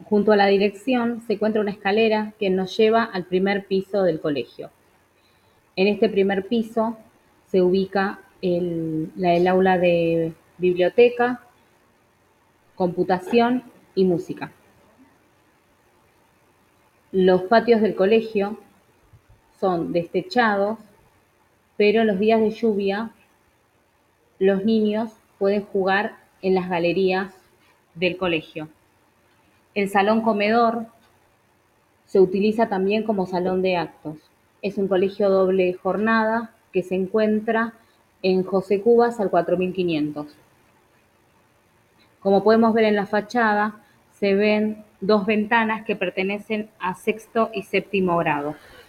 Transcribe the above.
Junto a la dirección se encuentra una escalera que nos lleva al primer piso del colegio. En este primer piso se ubica el aula de biblioteca, computación y música. Los patios del colegio son destechados, pero en los días de lluvia los niños pueden jugar en las galerías del colegio. El salón comedor se utiliza también como salón de actos. Es un colegio doble jornada que se encuentra en José Cubas al 4500. Como podemos ver en la fachada, se ven dos ventanas que pertenecen a sexto y séptimo grado.